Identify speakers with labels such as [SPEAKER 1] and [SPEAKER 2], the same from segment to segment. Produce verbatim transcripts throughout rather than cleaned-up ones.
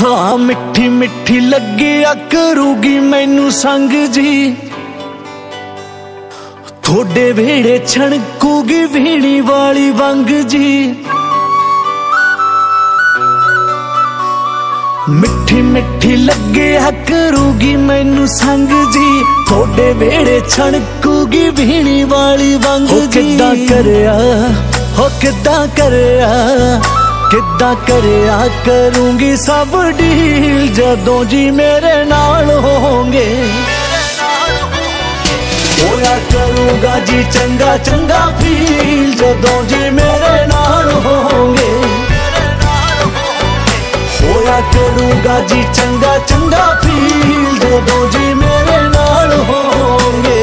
[SPEAKER 1] हाँ मिठी मिठी लगिया करूगी मैनू संग जी, थोड़े वेड़े छणकूगी वीणी वाली वंग जी। मिठी मिठी लगिया करूगी मैनू संग जी, थोड़े वेड़े छणकूगी वीणी वाली वंग जी। किद्दां करया हो किद्दां करया किद्दां करया करूंगी सब डील जदों जी मेरे नाल होंगे। होया करूंगा जी चंगा चंगा फील जदों जी मेरे नाल होंगे। होया करूंगा जी चंगा चंगा फील जदों जी मेरे नाल होंगे।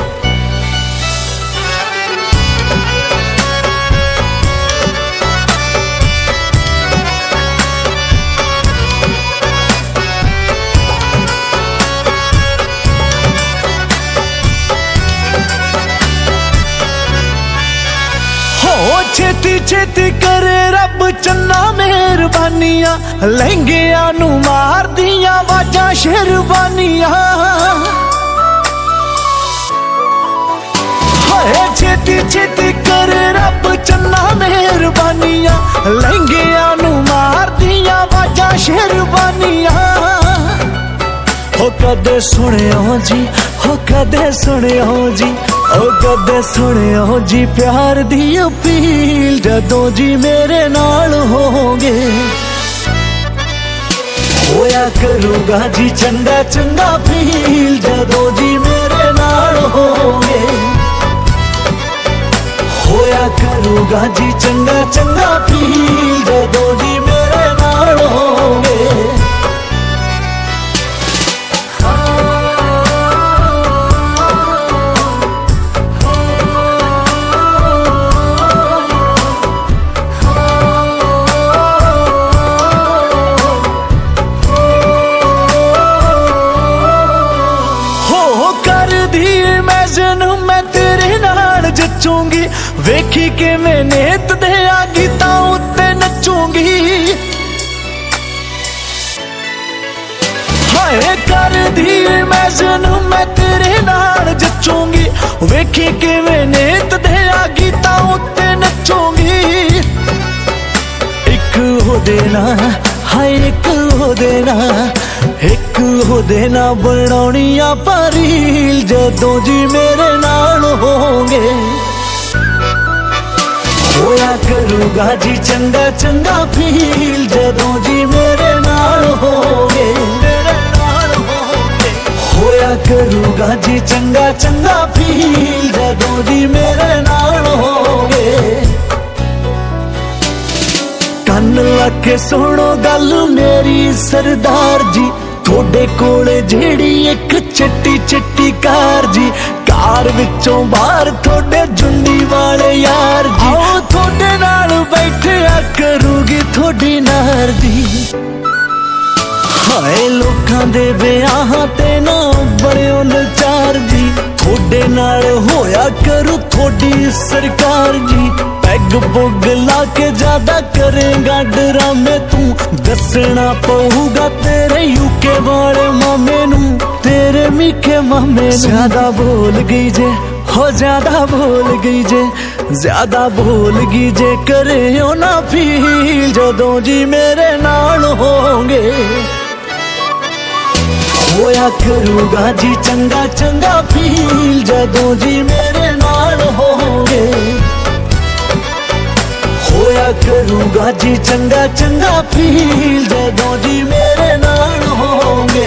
[SPEAKER 1] छेती छेती करे रब चन्ना मेहरबानियां, लहंगिया नू मार दिया वाजा शेरवानियां। छेती छेती करे रब चन्ना मेहरबानियां, लहंगिया नू मार दिया वाजा शेरवानियां। हो कदे सुनियो जी हो कदे सुनियो जी ओ कदे सुनियो जी प्यार दी अपील जदों जी मेरे नाल होंगे। होया करूंगा जी चंगा चंगा फील जदों जी मेरे नाल होंगे। होया करूंगा जी चंगा चंगा फील जदों जी मेरे नाल होंगे। मैं तेरे नाल जचूंगी, वेखी के मैं नेत दे गीता उत्ते नचूंगी। हाय कर दी मैं जनू मैं तेरे नाल जचूंगी, वेखी के मैं नेत दे गीता उत्ते नचूंगी। एक हो देना हाय एक हो देना एक हो देना बनाउनिया पारील जदों जी मेरे नाल होंगे। होया करूंगा जी चंगा चंगा फील जदों जी मेरे नाल होंगे। होया करूंगा जी चंगा चंगा फील जदों जी मेरे नाल होंगे। कन लगे सुनो गल मेरी सरदार जी, थोड़े कोले जेड़ी एक चिट्टी चिट्टी कार जी, कार विचों बाहर थोड़े जुंडी वाले यार जी। आओ थोड़े नाल बैठिया करूगी थोड़ी नार जी। हाय लोकां दे ब्याहां ते ना बड़ियो नचार जी, थोड़े नाल होया करू थोड़ी सरकार जी। पैग पुग ला के ज्यादा करेगा डरामे तू, दसना पऊगा तेरे यूके वाले मामे नू, तेरे मीठे मामे नू। ज्यादा बोल गई जे हो ज्यादा बोल गई जे ज्यादा बोल गई जे करे ओ ना फील जदों जी मेरे नाल होंगे। होया करूंगा जी चंगा चंगा फील जदों जी मेरे नाल होंगे। होया करूंगा जी चंगा चंगा फील जदों जी मेरे नाल होंगे।